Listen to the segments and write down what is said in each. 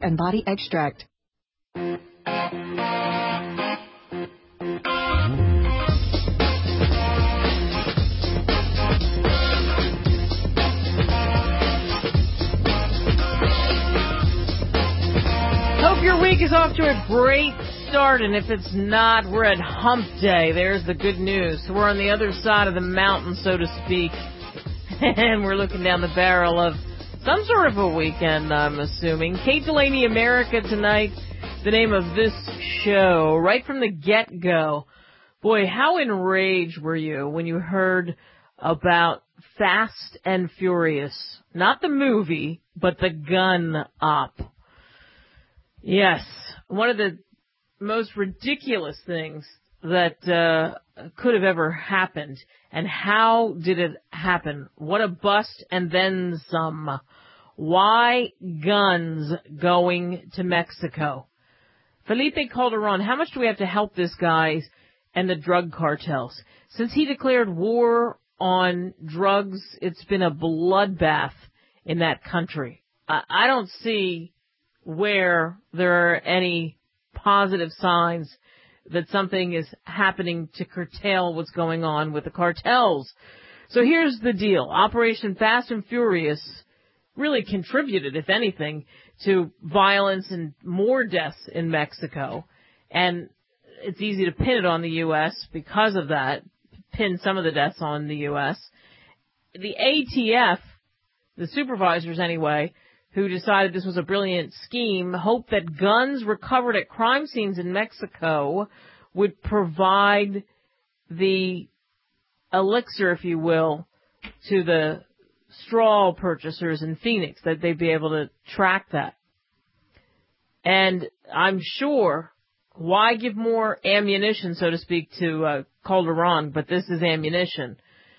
and body extract. Hope your week is off to a great start, and if it's not, we're at hump day. There's the good news. So we're on the other side of the mountain, so to speak, and we're looking down the barrel of some sort of a weekend, I'm assuming. Kate Delaney, America Tonight, the name of this show, right from the get-go. Boy, how enraged were you when you heard about Fast and Furious? Not the movie, but the gun op. Yes, one of the most ridiculous things that could have ever happened. And how did it happen? What a bust and then some. Why guns going to Mexico? Felipe Calderon, how much do we have to help this guy and the drug cartels? Since he declared war on drugs, it's been a bloodbath in that country. I don't see where there are any positive signs that something is happening to curtail what's going on with the cartels. So here's the deal. Operation Fast and Furious really contributed, if anything, to violence and more deaths in Mexico. And it's easy to pin it on the U.S. because of that, pin some of the deaths on the U.S. The ATF, the supervisors anyway, who decided this was a brilliant scheme, hoped that guns recovered at crime scenes in Mexico would provide the elixir, if you will, to the straw purchasers in Phoenix, that they'd be able to track that. And I'm sure, why give more ammunition, so to speak, to Calderon, but this is ammunition.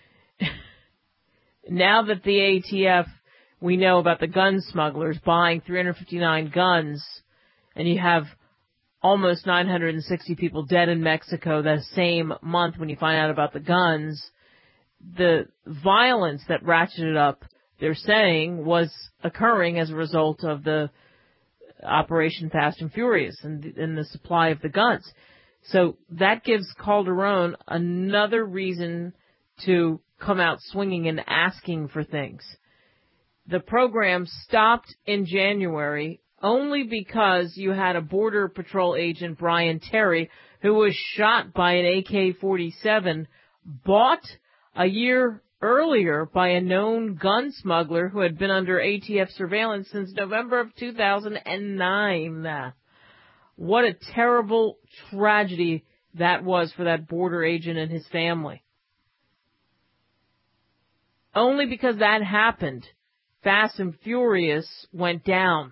Now that the ATF, we know about the gun smugglers buying 359 guns, and you have almost 960 people dead in Mexico that same month when you find out about the guns. The violence that ratcheted up, they're saying, was occurring as a result of the Operation Fast and Furious and the supply of the guns. So that gives Calderon another reason to come out swinging and asking for things. The program stopped in January only because you had a Border Patrol agent, Brian Terry, who was shot by an AK-47, bought a year earlier by a known gun smuggler who had been under ATF surveillance since November of 2009. What a terrible tragedy that was for that border agent and his family. Only because that happened, Fast and Furious went down.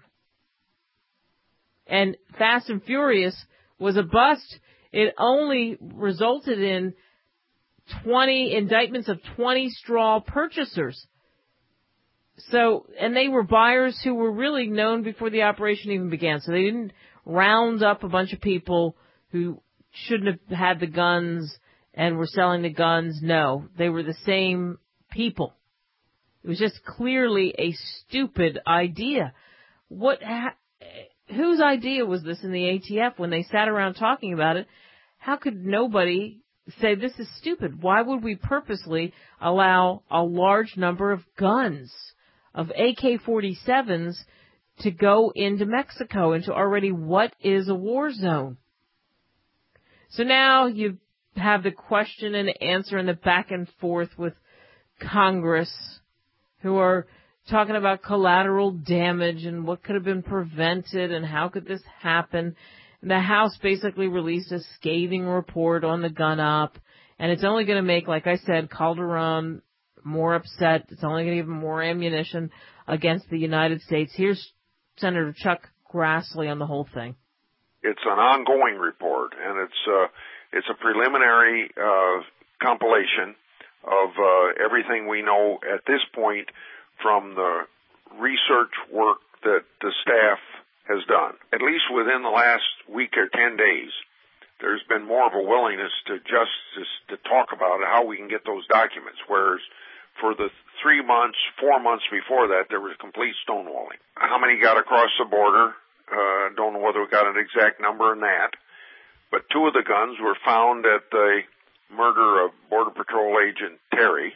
And Fast and Furious was a bust. It only resulted in 20 indictments of 20 straw purchasers. So, and they were buyers who were really known before the operation even began. So they didn't round up a bunch of people who shouldn't have had the guns and were selling the guns. No, they were the same people. It was just clearly a stupid idea. Whose idea was this in the ATF when they sat around talking about it? How could nobody say this is stupid? Why would we purposely allow a large number of guns, of AK-47s, to go into Mexico, into already what is a war zone? So now you have the question and answer and the back and forth with Congress, who are talking about collateral damage and what could have been prevented and how could this happen. The House basically released a scathing report on the gun op, and it's only going to make, like I said, Calderon more upset. It's only going to give him more ammunition against the United States. Here's Senator Chuck Grassley on the whole thing. It's an ongoing report, and it's a preliminary compilation of everything we know at this point from the research work that the staff has done. At least within the last week or 10 days, there's been more of a willingness to talk about how we can get those documents, whereas for the 3 months, 4 months before that, there was complete stonewalling. How many got across the border? Don't know whether we got an exact number on that. But 2 of the guns were found at the murder of Border Patrol agent Terry.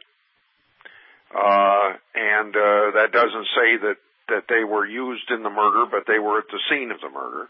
And that doesn't say that they were used in the murder, but they were at the scene of the murder.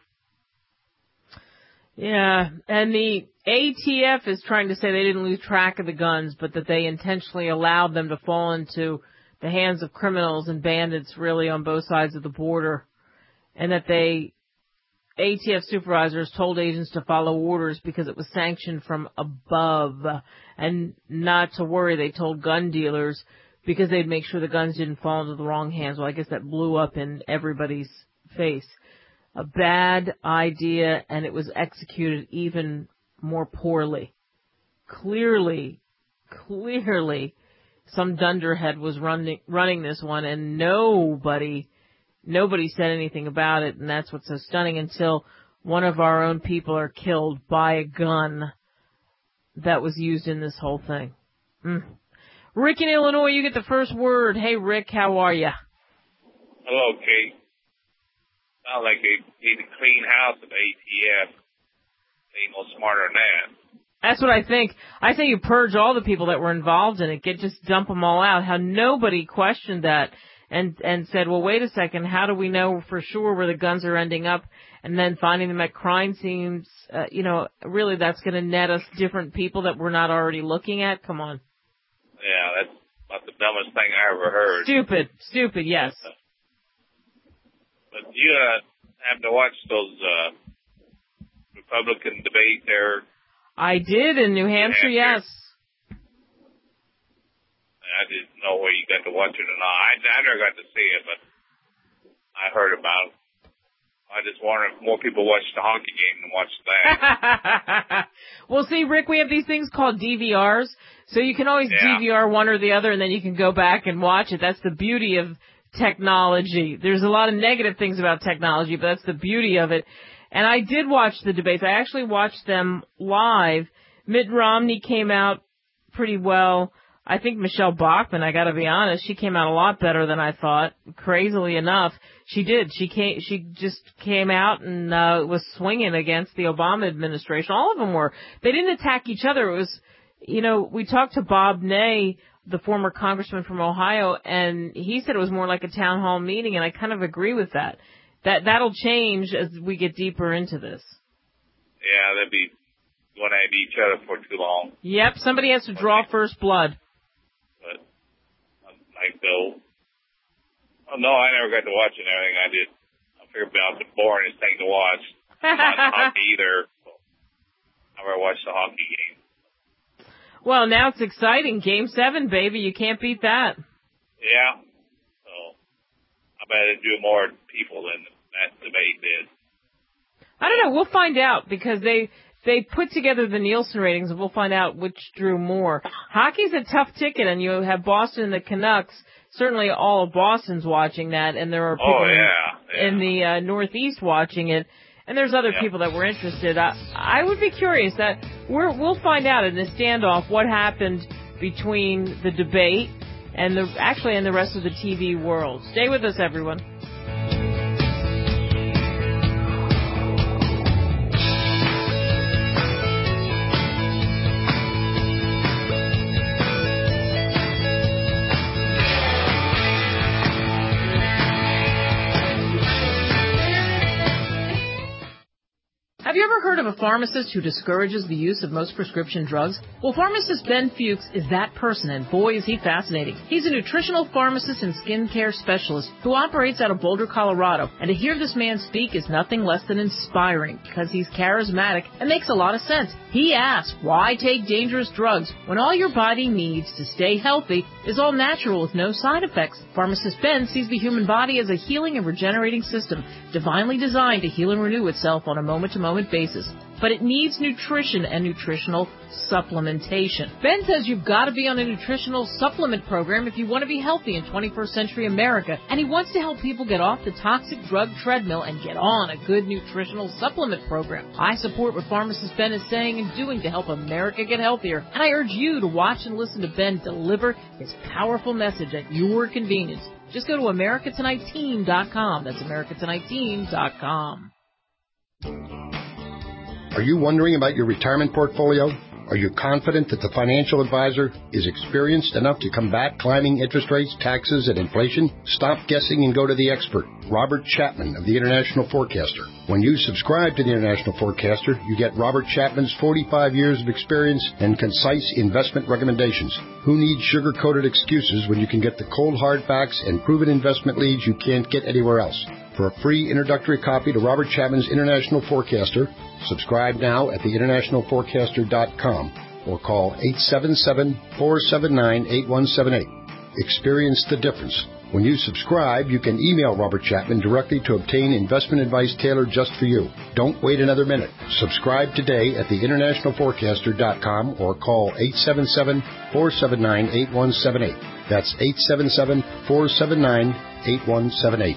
Yeah, and the ATF is trying to say they didn't lose track of the guns, but that they intentionally allowed them to fall into the hands of criminals and bandits really on both sides of the border, and that ATF supervisors told agents to follow orders because it was sanctioned from above, and not to worry. They told gun dealers because they'd make sure the guns didn't fall into the wrong hands. Well, I guess that blew up in everybody's face. A bad idea, and it was executed even more poorly. Clearly, some dunderhead was running this one, and nobody said anything about it, and that's what's so stunning, until one of our own people are killed by a gun that was used in this whole thing. Rick in Illinois, you get the first word. Hey, Rick, how are you? Hello, Kate. Sounds like they need to clean house at ATF. They ain't no smarter than that. That's what I think. I say you purge all the people that were involved in it. Just dump them all out. How nobody questioned that and said, well, wait a second, how do we know for sure where the guns are ending up? And then finding them at crime scenes, really that's going to net us different people that we're not already looking at? Come on. Yeah, that's about the dumbest thing I ever heard. Stupid, yes. But you have to watch those Republican debate there. I did in New Hampshire, yes. I didn't know whether you got to watch it or not. I never got to see it, but I heard about it. I just wonder if more people watch the hockey game than watch that. Well, see, Rick, we have these things called DVRs, so you can always DVR one or the other, and then you can go back and watch it. That's the beauty of technology. There's a lot of negative things about technology, but that's the beauty of it. And I did watch the debates. I actually watched them live. Mitt Romney came out pretty well. I think Michelle Bachmann, I gotta be honest, she came out a lot better than I thought. Crazily enough, she did. She just came out and was swinging against the Obama administration. All of them were. They didn't attack each other. It was, we talked to Bob Ney, the former congressman from Ohio, and he said it was more like a town hall meeting, and I kind of agree with that. That'll change as we get deeper into this. Yeah, they'll be going at each other for too long. Yep, somebody has to draw first blood. But like no, I never got to watch it and everything. I did. I figured it was the boringest thing to watch. Not hockey either. I never watched the hockey game. Well, now it's exciting. Game 7, baby. You can't beat that. Yeah. So I bet it drew more people than that debate did. I don't know. We'll find out because they put together the Nielsen ratings, and we'll find out which drew more. Hockey's a tough ticket, and you have Boston and the Canucks. Certainly all of Boston's watching that, and there are people in the Northeast watching it, and there's other people that were interested. I would be curious that we'll find out in this standoff what happened between the debate and the rest of the TV world. Stay with us, everyone. Have you ever heard of a pharmacist who discourages the use of most prescription drugs? Well, pharmacist Ben Fuchs is that person, and boy is he fascinating. He's a nutritional pharmacist and skincare specialist who operates out of Boulder, Colorado, and to hear this man speak is nothing less than inspiring because he's charismatic and makes a lot of sense. He asks, why take dangerous drugs when all your body needs to stay healthy is all natural with no side effects? Pharmacist Ben sees the human body as a healing and regenerating system, divinely designed to heal and renew itself on a moment-to-moment basis. but it needs nutrition and nutritional supplementation. Ben says you've got to be on a nutritional supplement program if you want to be healthy in 21st century America, and he wants to help people get off the toxic drug treadmill and get on a good nutritional supplement program. I support what pharmacist Ben is saying and doing to help America get healthier, and I urge you to watch and listen to Ben deliver his powerful message at your convenience. Just go to AmericaTonightTeam.com. That's AmericaTonightTeam.com. Are you wondering about your retirement portfolio? Are you confident that the financial advisor is experienced enough to combat climbing interest rates, taxes, and inflation? Stop guessing and go to the expert, Robert Chapman of the International Forecaster. When you subscribe to the International Forecaster, you get Robert Chapman's 45 years of experience and concise investment recommendations. Who needs sugar-coated excuses when you can get the cold hard facts and proven investment leads you can't get anywhere else? For a free introductory copy to Robert Chapman's International Forecaster, subscribe now at theinternationalforecaster.com or call 877-479-8178. Experience the difference. When you subscribe, you can email Robert Chapman directly to obtain investment advice tailored just for you. Don't wait another minute. Subscribe today at theinternationalforecaster.com or call 877-479-8178. That's 877-479-8178.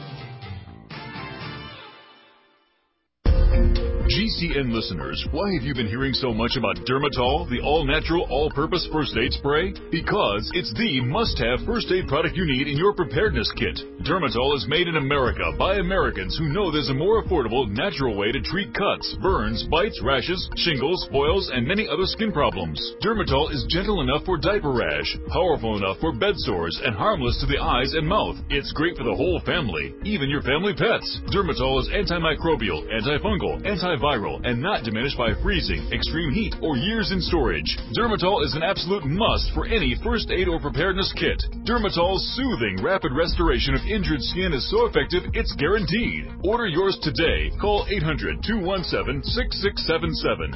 GCN listeners, why have you been hearing so much about Dermatol, the all-natural, all-purpose first aid spray? Because it's the must-have first aid product you need in your preparedness kit. Dermatol is made in America by Americans who know there's a more affordable, natural way to treat cuts, burns, bites, rashes, shingles, boils, and many other skin problems. Dermatol is gentle enough for diaper rash, powerful enough for bed sores, and harmless to the eyes and mouth. It's great for the whole family, even your family pets. Dermatol is antimicrobial, antifungal, antiviral, and not diminished by freezing, extreme heat, or years in storage. Dermatol is an absolute must for any first aid or preparedness kit. Dermatol's soothing, rapid restoration of injured skin is so effective, it's guaranteed. Order yours today. Call 800-217-6677.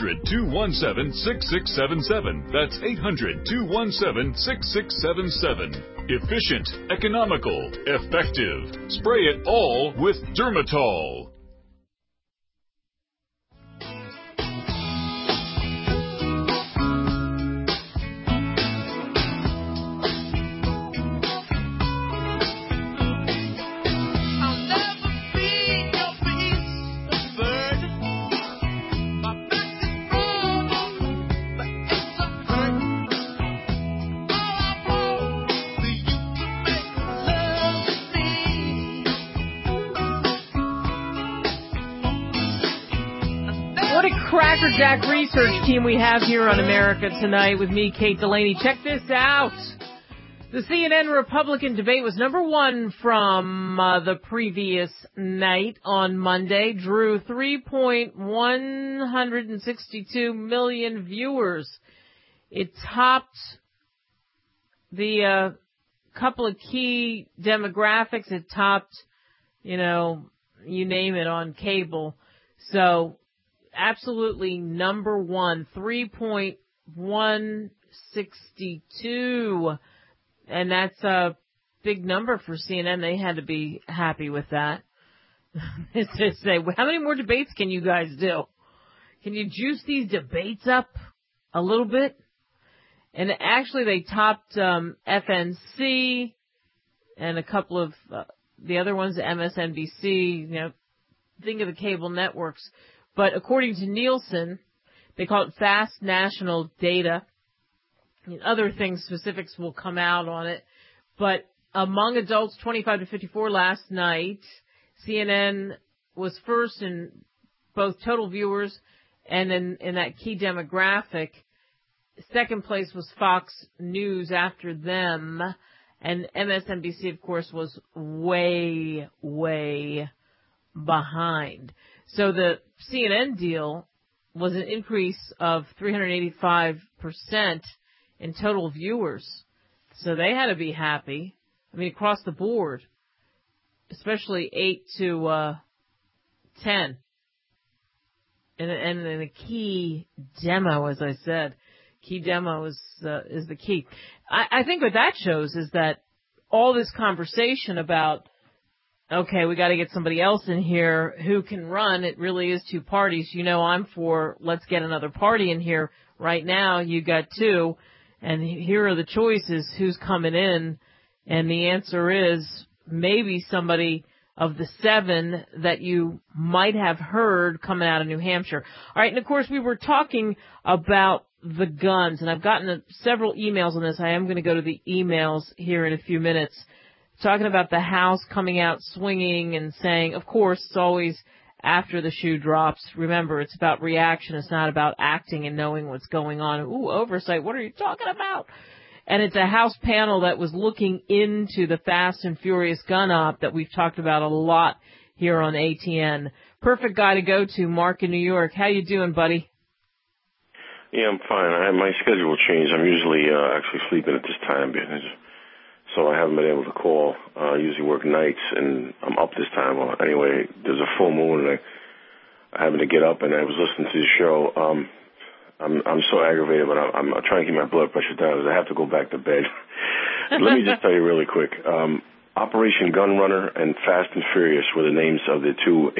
800-217-6677. That's 800-217-6677. Efficient, economical, effective. Spray it all with Dermatol. Crackerjack research team we have here on America Tonight with me, Kate Delaney. Check this out. The CNN Republican debate was number one from the previous night on Monday. Drew 3.162 million viewers. It topped the couple of key demographics. It topped, you name it on cable. So absolutely number one, 3.162. And that's a big number for CNN. They had to be happy with that. To say, how many more debates can you guys do? Can you juice these debates up a little bit? And actually they topped FNC and a couple of the other ones, MSNBC, think of the cable networks. But according to Nielsen, they call it fast national data. And other things, specifics will come out on it. But among adults 25 to 54 last night, CNN was first in both total viewers and in that key demographic. Second place was Fox News after them. And MSNBC, of course, was way, way behind. So the CNN deal was an increase of 385% in total viewers. So they had to be happy. I mean, across the board, especially 8 to 10. And in a key demo, as I said, key demo is the key. I think what that shows is that all this conversation about Okay, we got to get somebody else in here who can run. It really is two parties. You know, I'm for let's get another party in here. Right now, you got two, and here are the choices. Who's coming in? And the answer is maybe somebody of the 7 that you might have heard coming out of New Hampshire. All right, and of course, we were talking about the guns, and I've gotten several emails on this. I am going to go to the emails here in a few minutes, talking about the House coming out swinging and saying, of course, it's always after the shoe drops. Remember, it's about reaction. It's not about acting and knowing what's going on. Ooh, oversight. What are you talking about? And it's a House panel that was looking into the Fast and Furious gun op that we've talked about a lot here on ATN. Perfect guy to go to, Mark in New York. How you doing, buddy? Yeah, I'm fine. My schedule changed. I'm usually actually sleeping at this time, so I haven't been able to call. I usually work nights, and I'm up this time. Anyway, there's a full moon, and I happened to get up, and I was listening to the show. I'm so aggravated, but I'm trying to keep my blood pressure down because I have to go back to bed. Let me just tell you really quick. Operation Gun Runner and Fast and Furious were the names of the two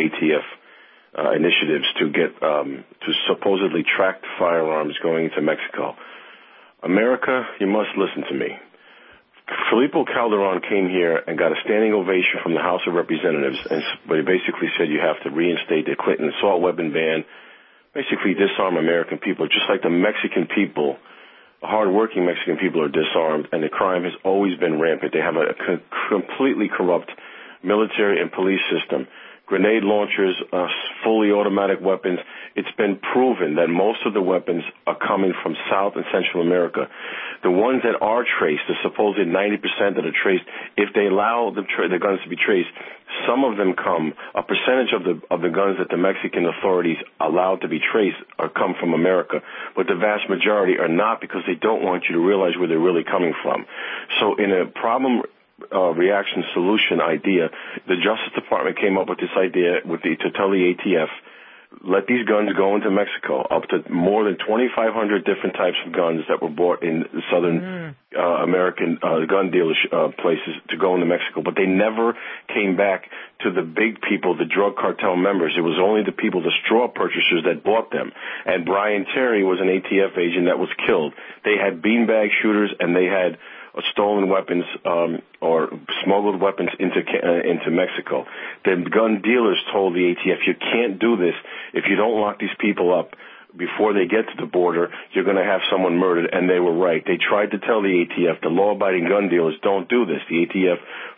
ATF initiatives to get to supposedly track firearms going into Mexico. America, you must listen to me. Felipe Calderon came here and got a standing ovation from the House of Representatives, but he basically said you have to reinstate the Clinton assault weapon ban, basically disarm American people, just like the Mexican people, the hard-working Mexican people are disarmed, and the crime has always been rampant. They have a completely corrupt military and police system. Grenade launchers, fully automatic weapons. It's been proven that most of the weapons are coming from South and Central America. The ones that are traced, the supposed 90% that are traced, if they allow the guns to be traced, some of them a percentage of the guns that the Mexican authorities allow to be traced come from America, but the vast majority are not because they don't want you to realize where they're really coming from. So in a problem reaction solution idea, the Justice Department came up with this idea to tell the ATF, let these guns go into Mexico, up to more than 2,500 different types of guns that were bought in Southern American gun dealers places to go into Mexico. But they never came back to the big people, the drug cartel members. It was only the people, the straw purchasers that bought them. And Brian Terry was an ATF agent that was killed. They had beanbag shooters and they had stolen weapons or smuggled weapons into Mexico. The gun dealers told the ATF, you can't do this. If you don't lock these people up before they get to the border, you're going to have someone murdered, and they were right. They tried to tell the ATF, the law-abiding gun dealers, don't do this. The ATF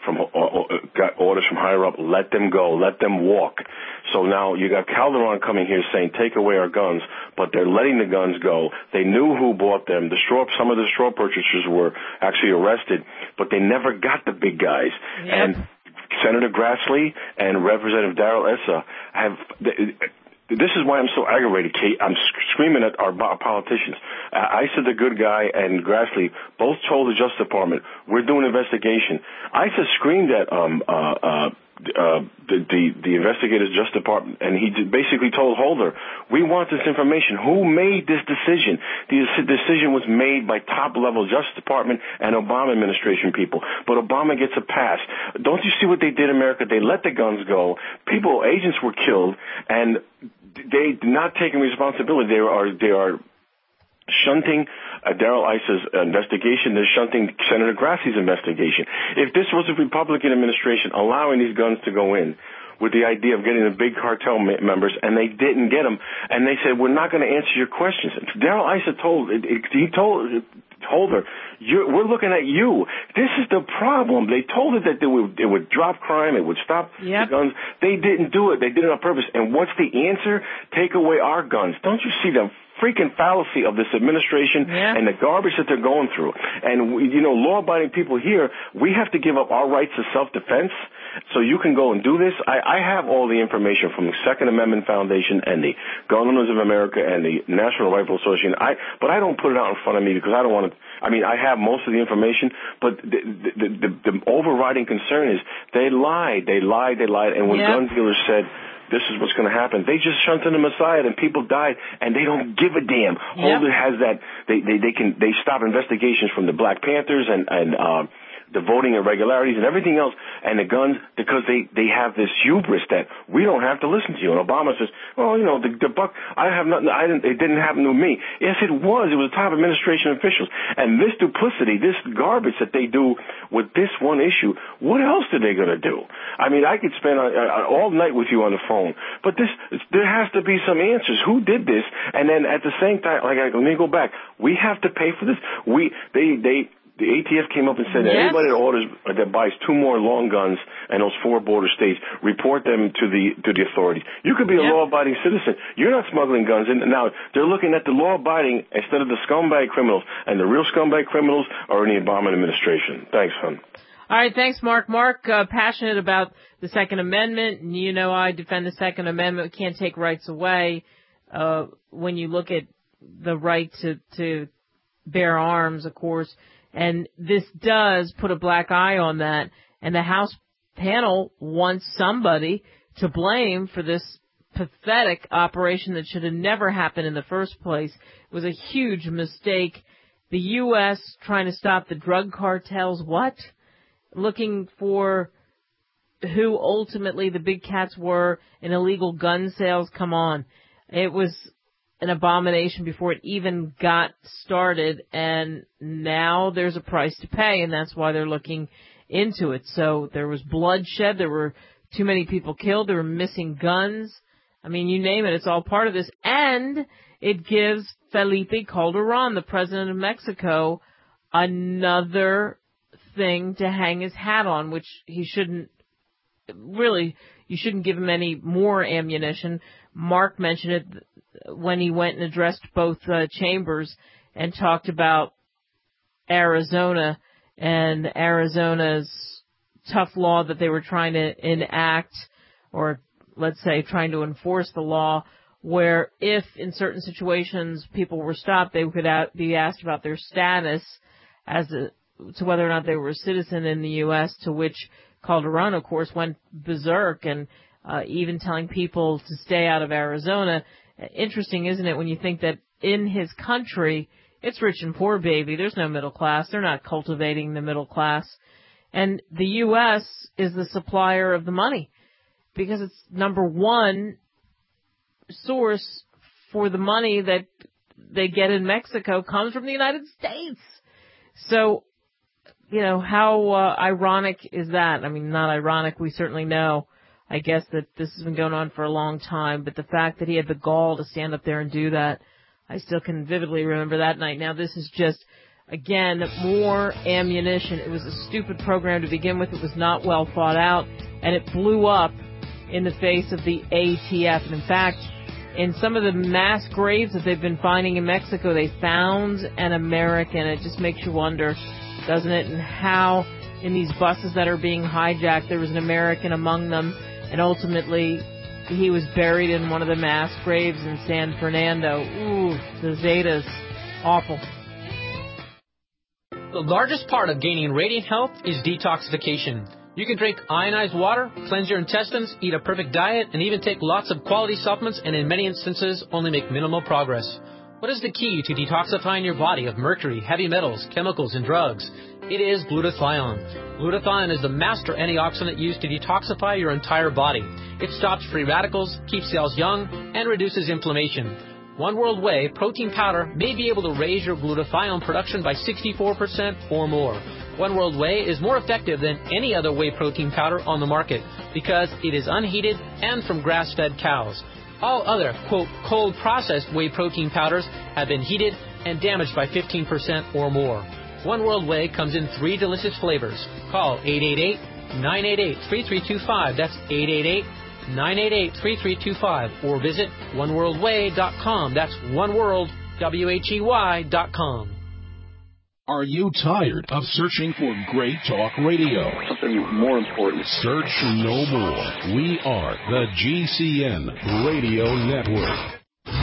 got orders from higher up, let them go, let them walk. So now you got Calderon coming here saying, take away our guns, but they're letting the guns go. They knew who bought them. Some of the straw purchasers were actually arrested, but they never got the big guys. Yep. And Senator Grassley and Representative Darrell Issa this is why I'm so aggravated, Kate. I'm screaming at our politicians. Issa, the good guy, and Grassley both told the Justice Department, we're doing an investigation. Issa screamed at the investigators, Justice Department, and he basically told Holder, we want this information. Who made this decision? The decision was made by top-level Justice Department and Obama administration people, but Obama gets a pass. Don't you see what they did in America? They let the guns go. Agents were killed, and they not taking responsibility. They are shunting Darrell Issa's investigation. They're shunting Senator Grassley's investigation. If this was a Republican administration allowing these guns to go in with the idea of getting the big cartel members, and they didn't get them, and they said, we're not going to answer your questions. Darrell Issa told her, we're looking at you. This is the problem. They told her that it would drop crime, it would stop the guns. They didn't do it. They did it on purpose. And what's the answer? Take away our guns. Don't you see the freaking fallacy of this administration and the garbage that they're going through? And, law-abiding people here, we have to give up our rights to self-defense so you can go and do this. I have all the information from the Second Amendment Foundation and the Gun Owners of America and the National Rifle Association, but I don't put it out in front of me because I don't want to. I have most of the information, but the overriding concern is they lied, and when gun dealers said, this is what's going to happen, they just shunted them aside and people died and they don't give a damn. Holder has that. They stop investigations from the Black Panthers and the voting irregularities and everything else, and the guns, because they have this hubris that we don't have to listen to you. And Obama says, well, you know, the buck, I have nothing, it didn't happen to me. Yes, it was. It was top administration officials. And this duplicity, this garbage that they do with this one issue, what else are they going to do? I mean, I could spend all night with you on the phone, but there has to be some answers. Who did this? And then at the same time, let me go back. We have to pay for this. The ATF came up and said that anybody that buys 2 more long guns in those 4 border states, report them to the authorities. You could be a law-abiding citizen. You're not smuggling guns in. Now, they're looking at the law-abiding instead of the scumbag criminals, and the real scumbag criminals are in the Obama administration. Thanks, hon. All right, thanks, Mark. Mark, passionate about the Second Amendment, and you know I defend the Second Amendment. We can't take rights away. When you look at the right to bear arms, of course, and this does put a black eye on that, and the House panel wants somebody to blame for this pathetic operation that should have never happened in the first place. It was a huge mistake. The U.S. trying to stop the drug cartels, what? Looking for who ultimately the big cats were in illegal gun sales, come on. It was an abomination before it even got started, and now there's a price to pay, and that's why they're looking into it. So there was bloodshed, there were too many people killed, there were missing guns. I mean, you name it, it's all part of this. And it gives Felipe Calderon, the president of Mexico, another thing to hang his hat on, which he shouldn't, really, you shouldn't give him any more ammunition. Mark mentioned it when he went and addressed both chambers and talked about Arizona and Arizona's tough law that they were trying to enact, or let's say trying to enforce the law, where if in certain situations people were stopped, they could be asked about their status to whether or not they were a citizen in the U.S., to which Calderon, of course, went berserk and even telling people to stay out of Arizona. Interesting, isn't it, when you think that in his country, it's rich and poor, baby. There's no middle class. They're not cultivating the middle class. And the U.S. is the supplier of the money because it's number one source for the money that they get in Mexico comes from the United States. So, you know, how ironic is that? I mean, not ironic. We certainly know, I guess, that this has been going on for a long time, but the fact that he had the gall to stand up there and do that, I still can vividly remember that night. Now, this is just, again, more ammunition. It was a stupid program to begin with. It was not well thought out, and it blew up in the face of the ATF. And in fact, in some of the mass graves that they've been finding in Mexico, they found an American. It just makes you wonder, doesn't it? And how in these buses that are being hijacked, there was an American among them, and ultimately he was buried in one of the mass graves in San Fernando. Ooh, the Zetas. Awful. The largest part of gaining radiant health is detoxification. You can drink ionized water, cleanse your intestines, eat a perfect diet, and even take lots of quality supplements, and in many instances only make minimal progress. What is the key to detoxifying your body of mercury, heavy metals, chemicals, and drugs? It is glutathione. Glutathione is the master antioxidant used to detoxify your entire body. It stops free radicals, keeps cells young, and reduces inflammation. One World Whey protein powder may be able to raise your glutathione production by 64% or more. One World Whey is more effective than any other whey protein powder on the market because it is unheated and from grass-fed cows. All other, quote, cold-processed whey protein powders have been heated and damaged by 15% or more. One World Whey comes in 3 delicious flavors. Call 888-988-3325. That's 888-988-3325. Or visit oneworldwhey.com. That's oneworld.com. Are you tired of searching for great talk radio? Something more important. Search no more. We are the GCN Radio Network.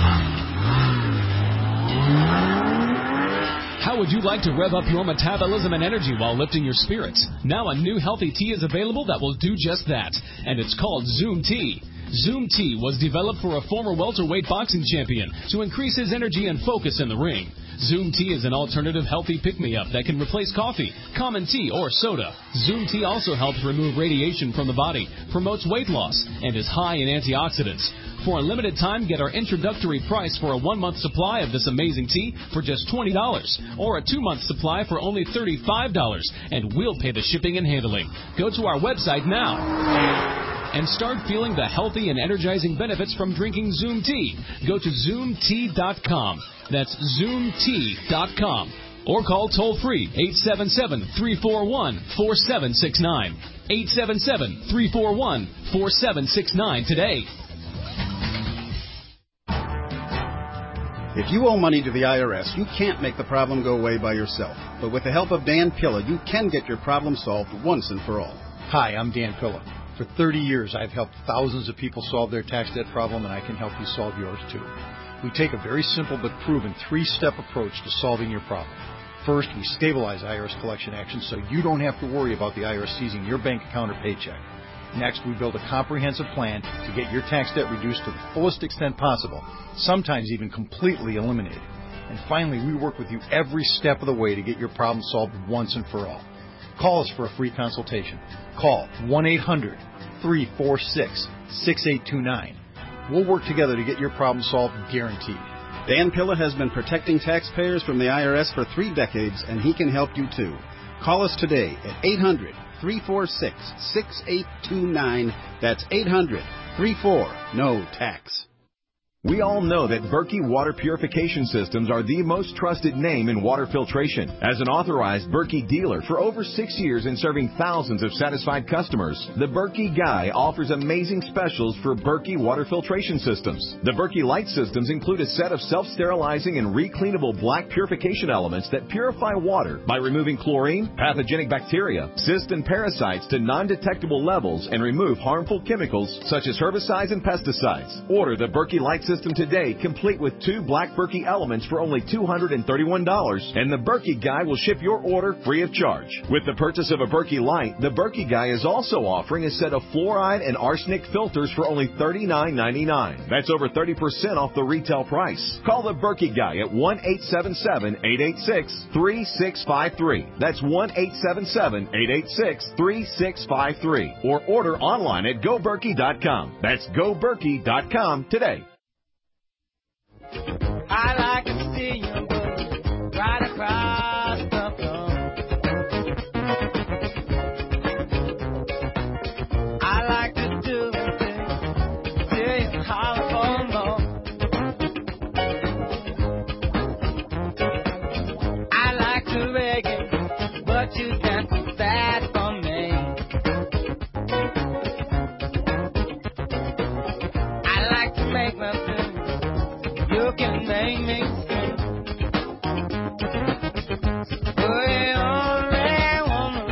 How would you like to rev up your metabolism and energy while lifting your spirits? Now a new healthy tea is available that will do just that, and it's called Zoom Tea. Zoom Tea was developed for a former welterweight boxing champion to increase his energy and focus in the ring. Zoom Tea is an alternative healthy pick-me-up that can replace coffee, common tea, or soda. Zoom Tea also helps remove radiation from the body, promotes weight loss, and is high in antioxidants. For a limited time, get our introductory price for a 1-month supply of this amazing tea for just $20, or a 2-month supply for only $35, and we'll pay the shipping and handling. Go to our website now and start feeling the healthy and energizing benefits from drinking Zoom Tea. Go to ZoomTea.com. That's ZoomTea.com. Or call toll-free 877-341-4769. 877-341-4769 today. If you owe money to the IRS, you can't make the problem go away by yourself. But with the help of Dan Pilla, you can get your problem solved once and for all. Hi, I'm Dan Pilla. For 30 years, I've helped thousands of people solve their tax debt problem, and I can help you solve yours too. We take a very simple but proven 3-step approach to solving your problem. First, we stabilize IRS collection actions so you don't have to worry about the IRS seizing your bank account or paycheck. Next, we build a comprehensive plan to get your tax debt reduced to the fullest extent possible, sometimes even completely eliminated. And finally, we work with you every step of the way to get your problem solved once and for all. Call us for a free consultation. Call 1-800-346-6829. We'll work together to get your problem solved, guaranteed. Dan Pilla has been protecting taxpayers from the IRS for 3 decades, and he can help you too. Call us today at 800-346-6829. That's 800-34-NO-TAX. We all know that Berkey Water Purification Systems are the most trusted name in water filtration. As an authorized Berkey dealer for over 6 years and serving thousands of satisfied customers, the Berkey Guy offers amazing specials for Berkey Water Filtration Systems. The Berkey Light Systems include a set of self-sterilizing and recleanable black purification elements that purify water by removing chlorine, pathogenic bacteria, cysts, and parasites to non-detectable levels and remove harmful chemicals such as herbicides and pesticides. Order the Berkey Light System today, complete with 2 black Berkey elements for only $231, and the Berkey Guy will ship your order free of charge. With the purchase of a Berkey Light, the Berkey Guy is also offering a set of fluoride and arsenic filters for only $39.99. That's over 30% off the retail price. Call the Berkey Guy at 1-877-886-3653. That's 1-877-886-3653. Or order online at GoBerkey.com. That's GoBerkey.com today. I like to see you move right across the floor. I like to do things till you holler for more. I like to reggae, but you got too fat for me. I like to make my food. You can make me scream. You're the only woman.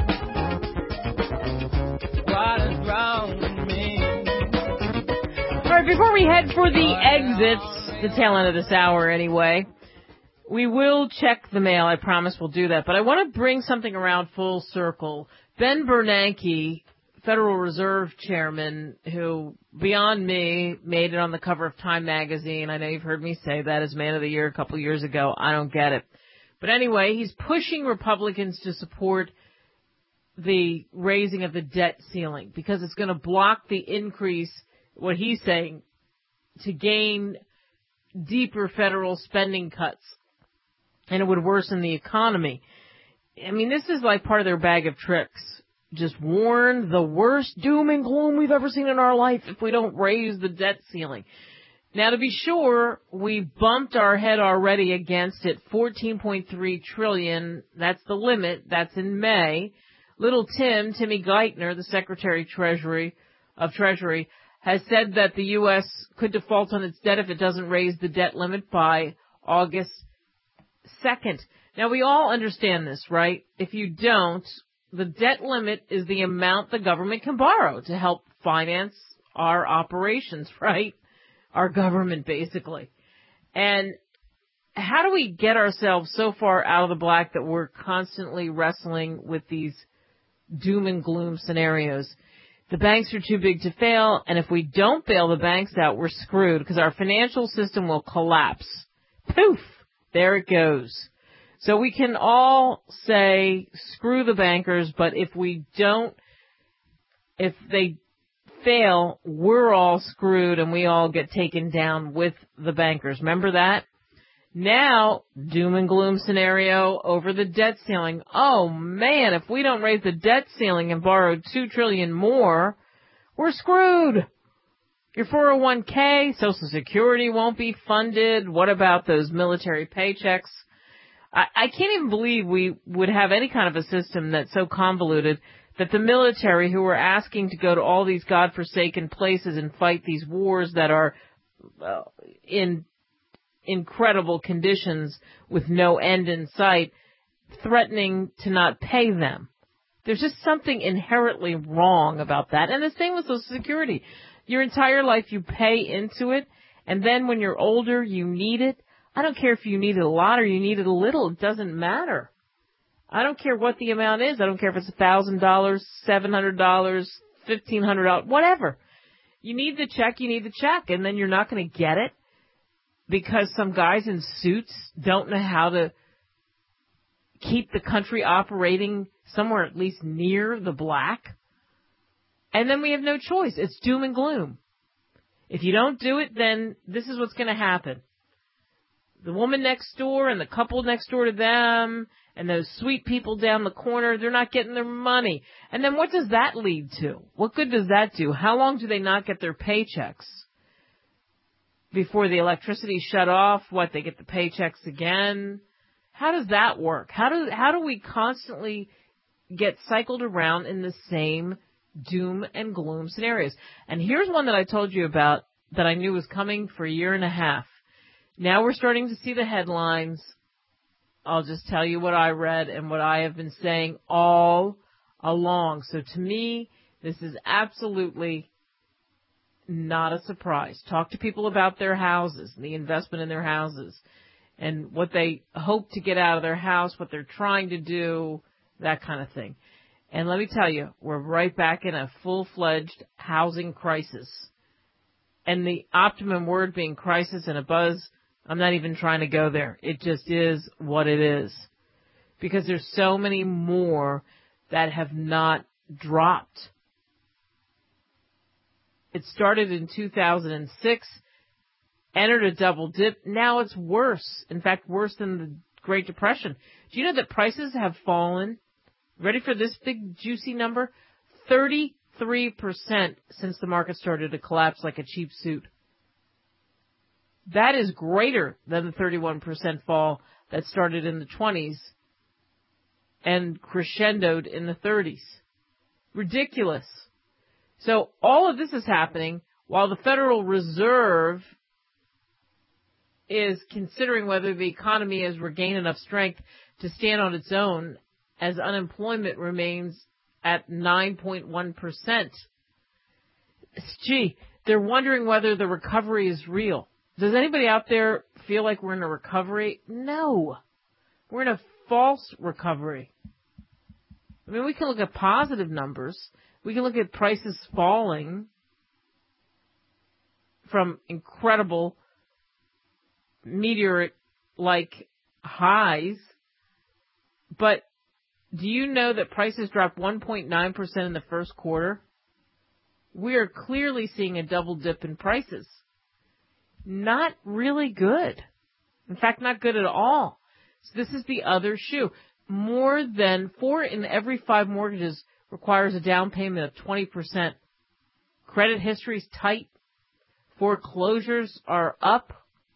What is wrong with me? All right, before we head for the exits, the tail end of this hour anyway, we will check the mail. I promise we'll do that. But I want to bring something around full circle. Ben Bernanke, Federal Reserve Chairman, who, beyond me, made it on the cover of Time magazine. I know you've heard me say that as Man of the Year a couple years ago. I don't get it. But anyway, he's pushing Republicans to support the raising of the debt ceiling because it's going to block the increase, what he's saying, to gain deeper federal spending cuts. And it would worsen the economy. I mean, this is like part of their bag of tricks. Just warn the worst doom and gloom we've ever seen in our life if we don't raise the debt ceiling. Now, to be sure, we bumped our head already against it. $14.3 trillion. That's the limit. That's in May. Little Timmy Geithner, the Secretary of Treasury, has said that the U.S. could default on its debt if it doesn't raise the debt limit by August 2nd. Now, we all understand this, right? If you don't, the debt limit is the amount the government can borrow to help finance our operations, right? Our government, basically. And how do we get ourselves so far out of the black that we're constantly wrestling with these doom and gloom scenarios? The banks are too big to fail, and if we don't bail the banks out, we're screwed because our financial system will collapse. Poof! There it goes. So we can all say, screw the bankers, but if they fail, we're all screwed and we all get taken down with the bankers. Remember that? Now, doom and gloom scenario over the debt ceiling. Oh man, if we don't raise the debt ceiling and borrow $2 trillion more, we're screwed. Your 401k, Social Security won't be funded. What about those military paychecks? I can't even believe we would have any kind of a system that's so convoluted that the military, who are asking to go to all these godforsaken places and fight these wars that are in incredible conditions with no end in sight, threatening to not pay them. There's just something inherently wrong about that. And the same with Social Security. Your entire life you pay into it, and then when you're older you need it. I don't care if you need it a lot or you need it a little. It doesn't matter. I don't care what the amount is. I don't care if it's $1,000, $700, $1,500, whatever. You need the check, and then you're not going to get it because some guys in suits don't know how to keep the country operating somewhere at least near the black. And then we have no choice. It's doom and gloom. If you don't do it, then this is what's going to happen. The woman next door and the couple next door to them and those sweet people down the corner, they're not getting their money. And then what does that lead to? What good does that do? How long do they not get their paychecks? Before the electricity shut off, they get the paychecks again? How does that work? How do we constantly get cycled around in the same doom and gloom scenarios? And here's one that I told you about that I knew was coming for a year and a half. Now we're starting to see the headlines. I'll just tell you what I read and what I have been saying all along. So to me, this is absolutely not a surprise. Talk to people about their houses, the investment in their houses, and what they hope to get out of their house, what they're trying to do, that kind of thing. And let me tell you, we're right back in a full-fledged housing crisis. And the optimum word being crisis and a buzz, I'm not even trying to go there. It just is what it is. Because there's so many more that have not dropped. It started in 2006, entered a double dip. Now it's worse. In fact, worse than the Great Depression. Do you know that prices have fallen? Ready for this big juicy number? 33% since the market started to collapse like a cheap suit. That is greater than the 31% fall that started in the 20s and crescendoed in the 30s. Ridiculous. So all of this is happening while the Federal Reserve is considering whether the economy has regained enough strength to stand on its own as unemployment remains at 9.1%. Gee, they're wondering whether the recovery is real. Does anybody out there feel like we're in a recovery? No. We're in a false recovery. I mean, we can look at positive numbers. We can look at prices falling from incredible meteoric-like highs. But do you know that prices dropped 1.9% in the first quarter? We are clearly seeing a double dip in prices. Not really good. In fact, not good at all. So this is the other shoe. More than 4 in every 5 mortgages requires a down payment of 20%. Credit history's tight. Foreclosures are up.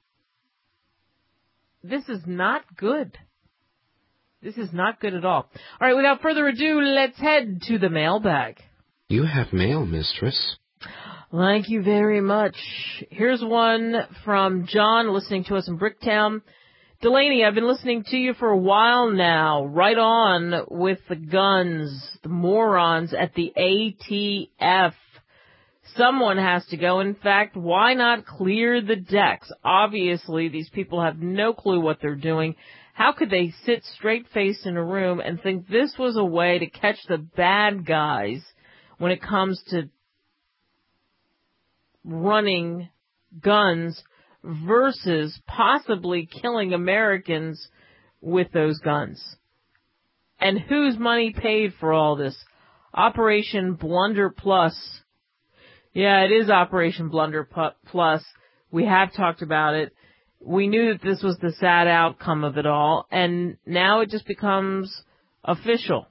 This is not good. This is not good at all. All right, without further ado, let's head to the mailbag. You have mail, mistress. Thank you very much. Here's one from John listening to us in Bricktown. Delaney, I've been listening to you for a while now. Right on with the guns, the morons at the ATF. Someone has to go. In fact, why not clear the decks? Obviously, these people have no clue what they're doing. How could they sit straight-faced in a room and think this was a way to catch the bad guys when it comes to running guns versus possibly killing Americans with those guns. And whose money paid for all this? Operation Blunder Plus. Yeah, it is Operation Blunder Plus. We have talked about it. We knew that this was the sad outcome of it all, and now it just becomes official.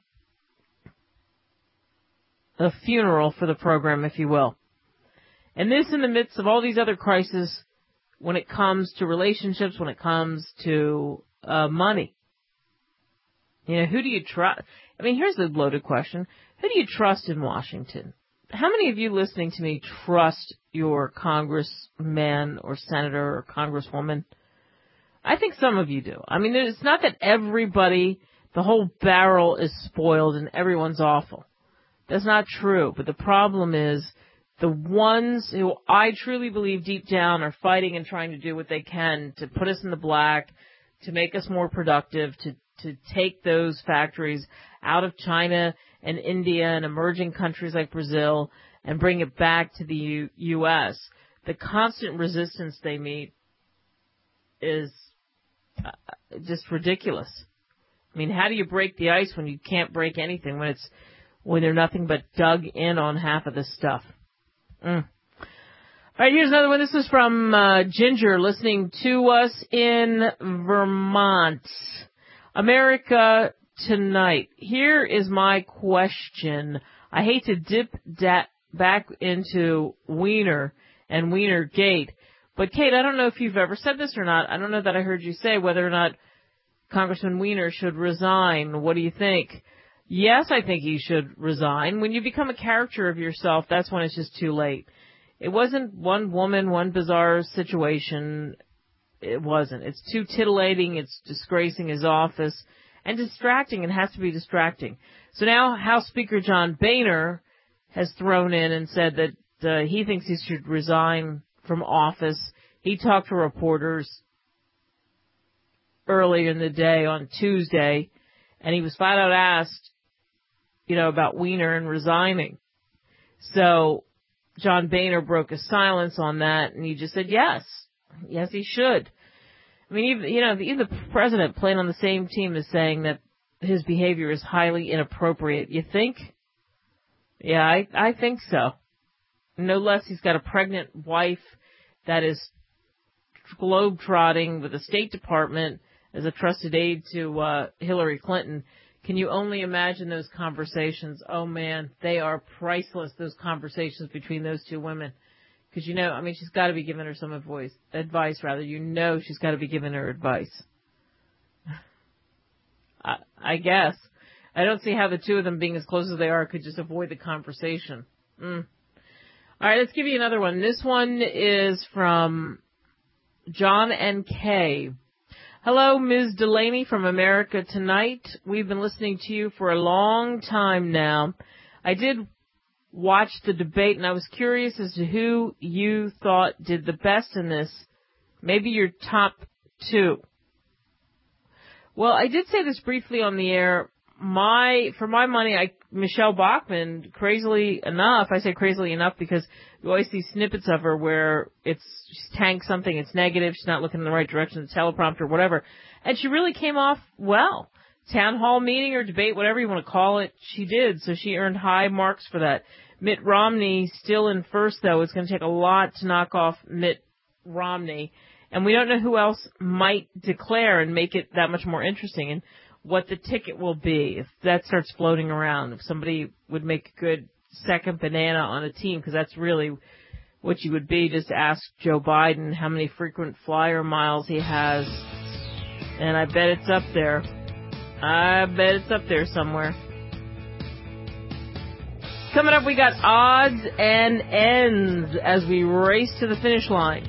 A funeral for the program, if you will. And this in the midst of all these other crises when it comes to relationships, when it comes to money. You know, who do you trust? I mean, here's a loaded question. Who do you trust in Washington? How many of you listening to me trust your congressman or senator or congresswoman? I think some of you do. I mean, it's not that everybody, the whole barrel is spoiled and everyone's awful. That's not true. But the problem is the ones who I truly believe deep down are fighting and trying to do what they can to put us in the black, to make us more productive, to take those factories out of China and India and emerging countries like Brazil and bring it back to the U.S. The constant resistance they meet is just ridiculous. I mean, how do you break the ice when you can't break anything, when they're nothing but dug in on half of this stuff? All right, here's another one. This is from Ginger, listening to us in Vermont. America Tonight. Here is my question. I hate to dip back into Weiner and Weiner Gate, but Kate, I don't know if you've ever said this or not. I don't know that I heard you say whether or not Congressman Weiner should resign. What do you think? Yes, I think he should resign. When you become a caricature of yourself, that's when it's just too late. It wasn't one woman, one bizarre situation. It wasn't. It's too titillating. It's disgracing his office and distracting. It has to be distracting. So now House Speaker John Boehner has thrown in and said that he thinks he should resign from office. He talked to reporters earlier in the day on Tuesday, and he was flat out asked, about Weiner and resigning. So John Boehner broke his silence on that, and he just said yes. Yes, he should. I mean, even the president playing on the same team is saying that his behavior is highly inappropriate. You think? Yeah, I think so. No less, he's got a pregnant wife that is globe-trotting with the State Department as a trusted aide to Hillary Clinton. Can you only imagine those conversations? Oh, man, they are priceless, those conversations between those two women. Because, she's got to be giving her some advice. She's got to be giving her advice. I guess. I don't see how the two of them, being as close as they are, could just avoid the conversation. All right, let's give you another one. This one is from John N.K. Hello, Ms. Delaney from America Tonight. We've been listening to you for a long time now. I did watch the debate, and I was curious as to who you thought did the best in this. Maybe your top two. Well, I did say this briefly on the air. For my money, Michelle Bachmann, crazily enough, I say crazily enough because you always see snippets of her where she's tanked something, it's negative, she's not looking in the right direction, the teleprompter, whatever. And she really came off well. Town hall meeting or debate, whatever you want to call it, she did. So she earned high marks for that. Mitt Romney still in first, though. It's going to take a lot to knock off Mitt Romney. And we don't know who else might declare and make it that much more interesting. And what the ticket will be if that starts floating around, if somebody would make a good second banana on a team, because that's really what you would be. Just ask Joe Biden how many frequent flyer miles he has, and I bet it's up there. I bet it's up there somewhere. Coming up, we got odds and ends as we race to the finish line.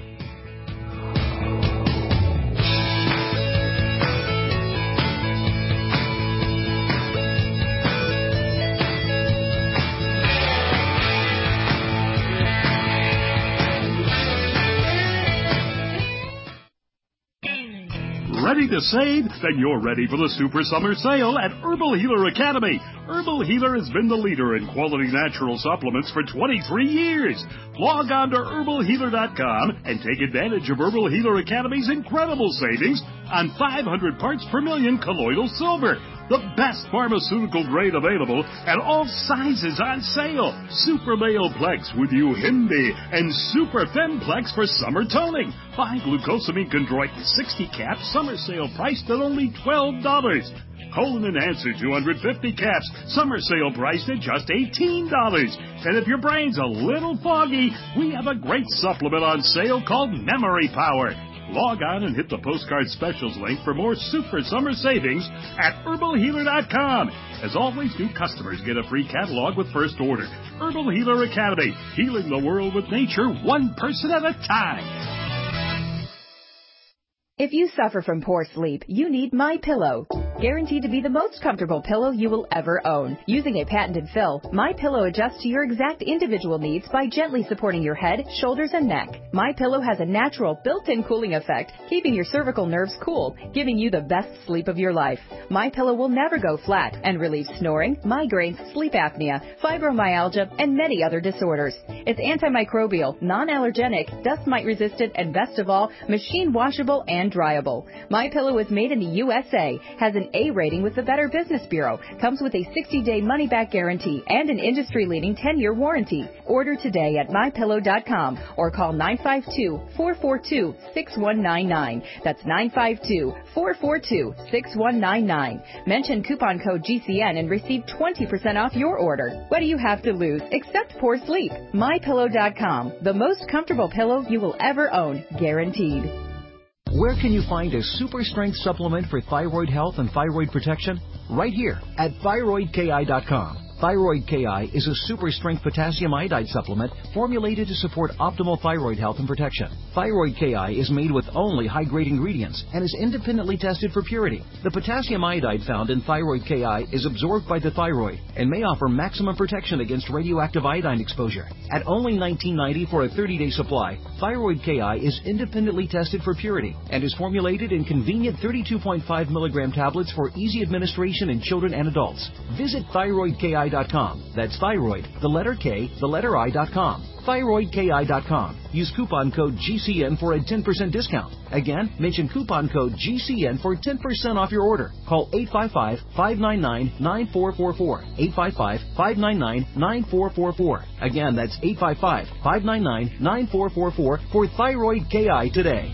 Ready to save? Then you're ready for the Super Summer Sale at Herbal Healer Academy. Herbal Healer has been the leader in quality natural supplements for 23 years. Log on to herbalhealer.com and take advantage of Herbal Healer Academy's incredible savings on 500 parts per million colloidal silver. The best pharmaceutical grade available and all sizes on sale. Super Male Plex with Uhimbi and Super Femplex for summer toning. Buy glucosamine chondroitin 60 caps, summer sale priced at only $12. Colon Enhancer 250 caps, summer sale priced at just $18. And if your brain's a little foggy, we have a great supplement on sale called Memory Power. Log on and hit the postcard specials link for more super summer savings at herbalhealer.com. As always, new customers get a free catalog with first order. Herbal Healer Academy, healing the world with nature, one person at a time. If you suffer from poor sleep, you need MyPillow. Guaranteed to be the most comfortable pillow you will ever own. Using a patented fill, MyPillow adjusts to your exact individual needs by gently supporting your head, shoulders, and neck. MyPillow has a natural built-in cooling effect, keeping your cervical nerves cool, giving you the best sleep of your life. MyPillow will never go flat and relieves snoring, migraines, sleep apnea, fibromyalgia, and many other disorders. It's antimicrobial, non-allergenic, dust mite resistant, and best of all, machine washable and dryable. MyPillow is made in the USA, has an A rating with the Better Business Bureau, comes with a 60-day money-back guarantee and an industry-leading 10-year warranty. Order today at MyPillow.com or call 952-442-6199. That's 952-442-6199. Mention coupon code GCN and receive 20% off your order. What do you have to lose except poor sleep? MyPillow.com, the most comfortable pillow you will ever own, guaranteed. Where can you find a super strength supplement for thyroid health and thyroid protection? Right here at thyroidki.com. Thyroid KI is a super strength potassium iodide supplement formulated to support optimal thyroid health and protection. Thyroid KI is made with only high-grade ingredients and is independently tested for purity. The potassium iodide found in Thyroid KI is absorbed by the thyroid and may offer maximum protection against radioactive iodine exposure. At only $19.90 for a 30-day supply, Thyroid KI is independently tested for purity and is formulated in convenient 32.5 milligram tablets for easy administration in children and adults. Visit thyroidki.com. That's thyroid, the letter K, the letter I.com. thyroidki.com. Use coupon code GCN for a 10% discount. Again, mention coupon code GCN for 10% off your order. Call 855-599-9444. 855-599-9444. Again, that's 855-599-9444 for Thyroid KI today.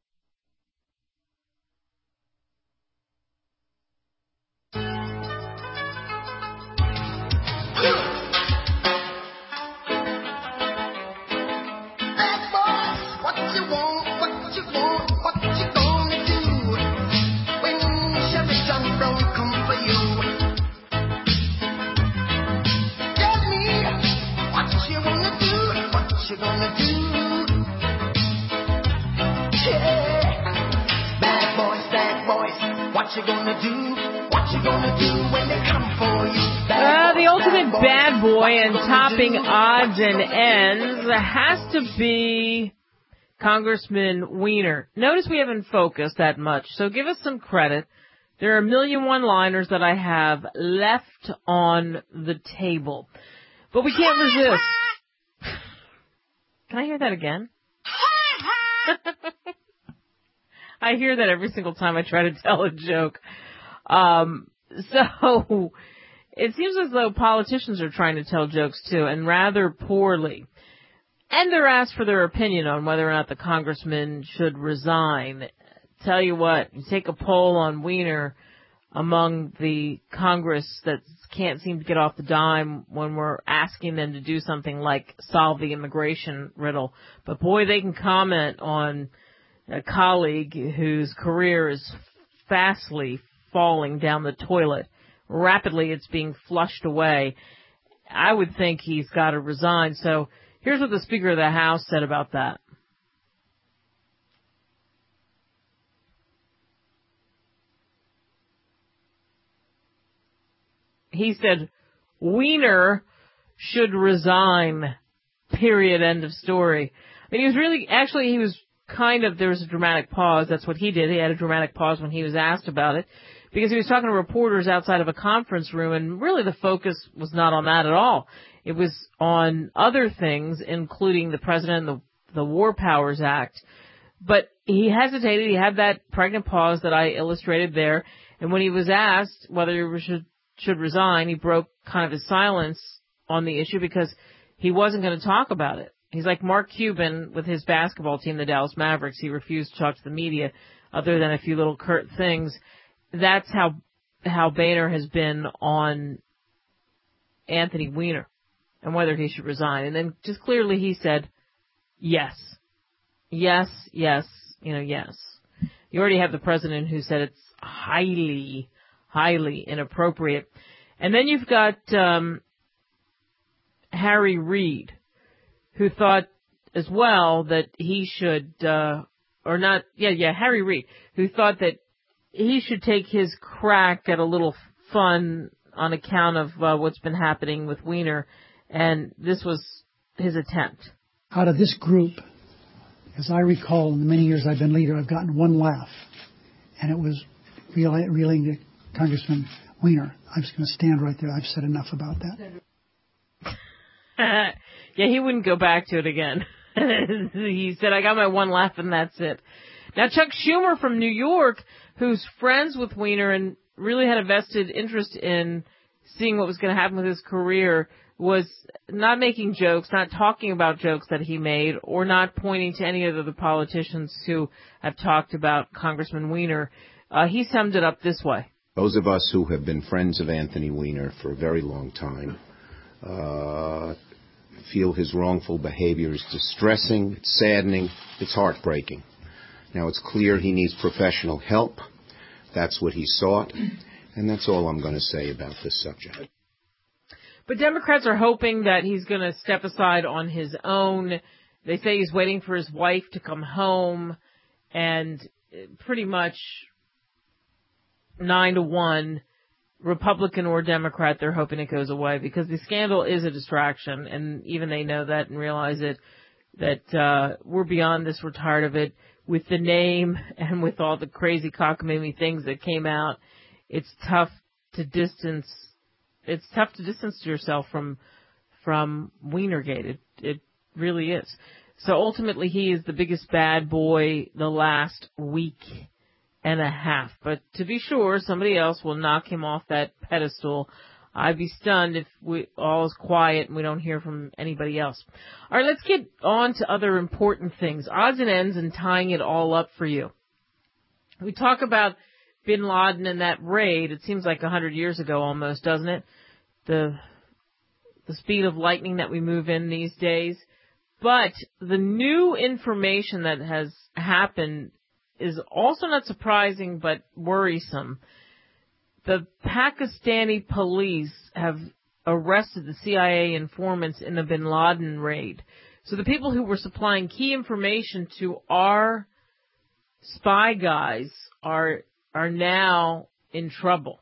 The ultimate bad boy and topping odds and ends has to be Congressman Wiener. Notice we haven't focused that much, so give us some credit. There are a million one-liners that I have left on the table, but we can't resist. Can I hear that again? I hear that every single time I try to tell a joke. So it seems as though politicians are trying to tell jokes too, and rather poorly. And they're asked for their opinion on whether or not the congressman should resign. Tell you what, you take a poll on Wiener among the Congress that can't seem to get off the dime when we're asking them to do something like solve the immigration riddle. But boy, they can comment on a colleague whose career is fastly falling down the toilet. Rapidly, it's being flushed away. I would think he's got to resign. So here's what the Speaker of the House said about that. He said, Wiener should resign, period, end of story. I mean, he was there was a dramatic pause. That's what he did. He had a dramatic pause when he was asked about it because he was talking to reporters outside of a conference room, and really the focus was not on that at all. It was on other things, including the president and the War Powers Act. But he hesitated. He had that pregnant pause that I illustrated there. And when he was asked whether he should resign, he broke kind of his silence on the issue because he wasn't going to talk about it. He's like Mark Cuban with his basketball team, the Dallas Mavericks. He refused to talk to the media other than a few little curt things. That's how Boehner has been on Anthony Weiner and whether he should resign. And then just clearly he said, yes. Yes, yes, yes. You already have the president who said it's highly, highly inappropriate. And then you've got Harry Reid, who thought as well that he should, Harry Reid, who thought that he should take his crack at a little fun on account of what's been happening with Weiner, and this was his attempt. Out of this group, as I recall, in the many years I've been leader, I've gotten one laugh, and it was reeling to Congressman Weiner. I'm just going to stand right there. I've said enough about that. Yeah, he wouldn't go back to it again. He said, I got my one laugh and that's it. Now, Chuck Schumer from New York, who's friends with Weiner and really had a vested interest in seeing what was going to happen with his career, was not making jokes, not talking about jokes that he made, or not pointing to any of the politicians who have talked about Congressman Weiner. He summed it up this way. Those of us who have been friends of Anthony Weiner for a very long time feel his wrongful behavior is distressing, it's saddening, it's heartbreaking. Now, it's clear he needs professional help. That's what he sought, and that's all I'm going to say about this subject. But Democrats are hoping that he's going to step aside on his own. They say he's waiting for his wife to come home, and pretty much 9-1, Republican or Democrat, they're hoping it goes away because the scandal is a distraction, and even they know that and realize it, that we're beyond this, we're tired of it. With the name and with all the crazy cockamamie things that came out, it's tough to distance yourself from Weinergate. It really is. So ultimately he is the biggest bad boy the last week and a half. But to be sure, somebody else will knock him off that pedestal. I'd be stunned if all is quiet and we don't hear from anybody else. All right, let's get on to other important things. Odds and ends and tying it all up for you. We talk about bin Laden and that raid. It seems like 100 years ago almost, doesn't it? The speed of lightning that we move in these days. But the new information that has happened is also not surprising but worrisome. The Pakistani police have arrested the CIA informants in the bin Laden raid. So the people who were supplying key information to our spy guys are now in trouble.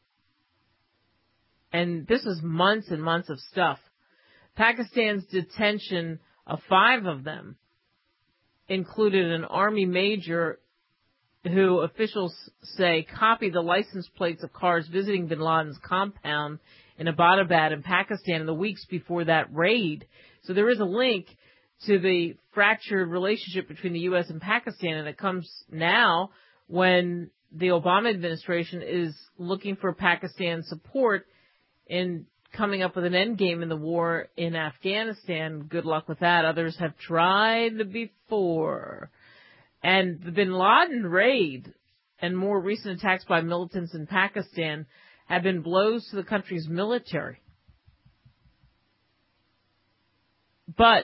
And this is months and months of stuff. Pakistan's detention of 5 of them included an army major who officials say copied the license plates of cars visiting bin Laden's compound in Abbottabad in Pakistan in the weeks before that raid. So there is a link to the fractured relationship between the U.S. and Pakistan, and it comes now when the Obama administration is looking for Pakistan's support in coming up with an end game in the war in Afghanistan. Good luck with that. Others have tried before. And the bin Laden raid and more recent attacks by militants in Pakistan have been blows to the country's military. But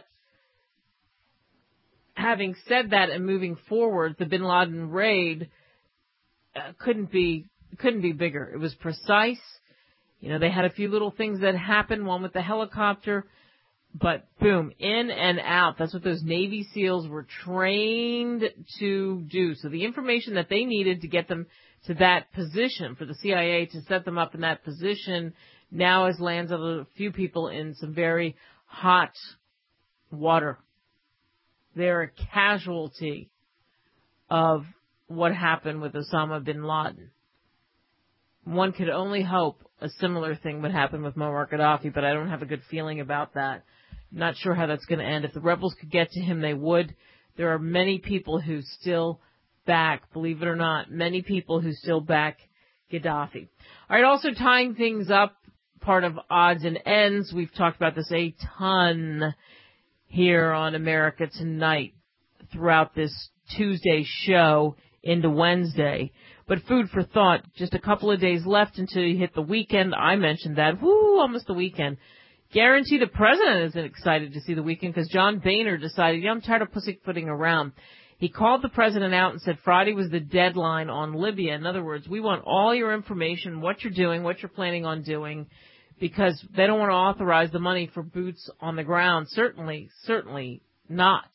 having said that and moving forward, the bin Laden raid couldn't be bigger. It was precise. You know, they had a few little things that happened, one with the helicopter, but boom, in and out. That's what those Navy SEALs were trained to do. So the information that they needed to get them to that position, for the CIA to set them up in that position, now has landed a few people in some very hot water. they're a casualty of what happened with Osama bin Laden. One could only hope a similar thing would happen with Muammar Gaddafi, but I don't have a good feeling about that. Not sure how that's going to end. If the rebels could get to him, they would. There are many people who still back, believe it or not, many people who still back Gaddafi. All right, also tying things up, part of odds and ends. We've talked about this a ton here on America Tonight throughout this Tuesday show into Wednesday. But food for thought, just a couple of days left until you hit the weekend. I mentioned that. Woo, almost the weekend. Guarantee the president isn't excited to see the weekend because John Boehner decided, I'm tired of pussyfooting around. He called the president out and said Friday was the deadline on Libya. In other words, we want all your information, what you're doing, what you're planning on doing, because they don't want to authorize the money for boots on the ground. Certainly not.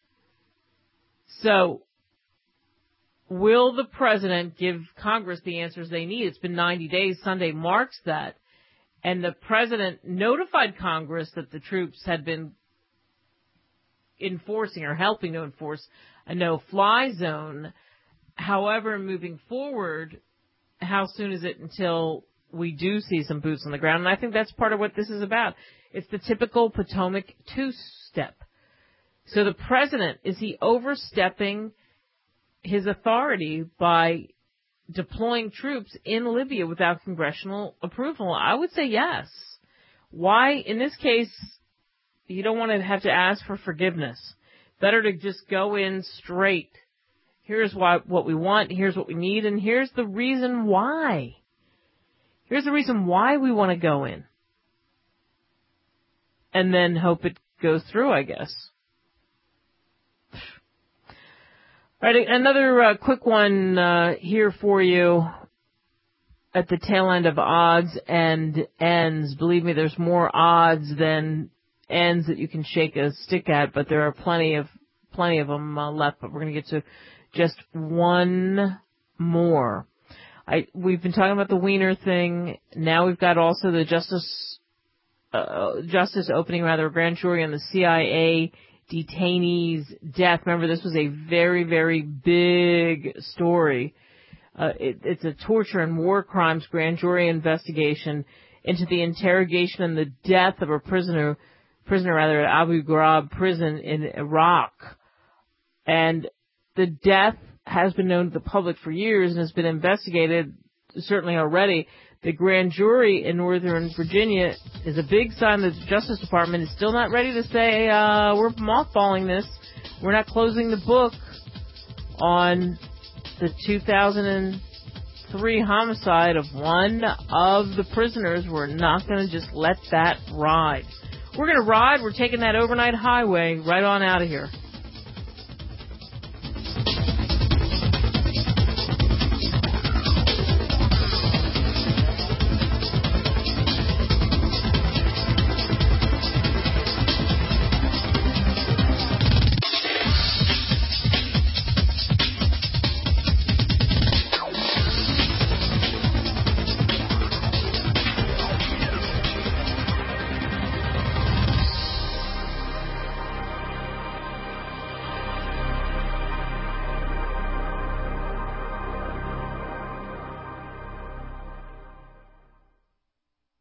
So, will the president give Congress the answers they need? It's been 90 days. Sunday marks that. And the president notified Congress that the troops had been enforcing or helping to enforce a no-fly zone. However, moving forward, how soon is it until we do see some boots on the ground? And I think that's part of what this is about. It's the typical Potomac two-step. So the president, is he overstepping his authority by deploying troops in Libya without congressional approval? I would say yes. Why? In this case, you don't want to have to ask for forgiveness. Better to just go in straight. Here's what we want, here's what we need, and here's the reason why. Here's the reason why we want to go in. And then hope it goes through, I guess. All right, another quick one here for you at the tail end of odds and ends. Believe me, there's more odds than ends that you can shake a stick at, but there are plenty of them left. But we're going to get to just one more. We've been talking about the Weiner thing. Now we've got also the justice opening a grand jury on the CIA detainee's death. Remember, this was a very, very big story. It's a torture and war crimes grand jury investigation into the interrogation and the death of a prisoner at Abu Ghraib prison in Iraq. And the death has been known to the public for years and has been investigated, certainly already. The grand jury in Northern Virginia is a big sign that the Justice Department is still not ready to say, we're mothballing this. We're not closing the book on the 2003 homicide of one of the prisoners. We're not going to just let that ride. We're going to ride. We're taking that overnight highway right on out of here.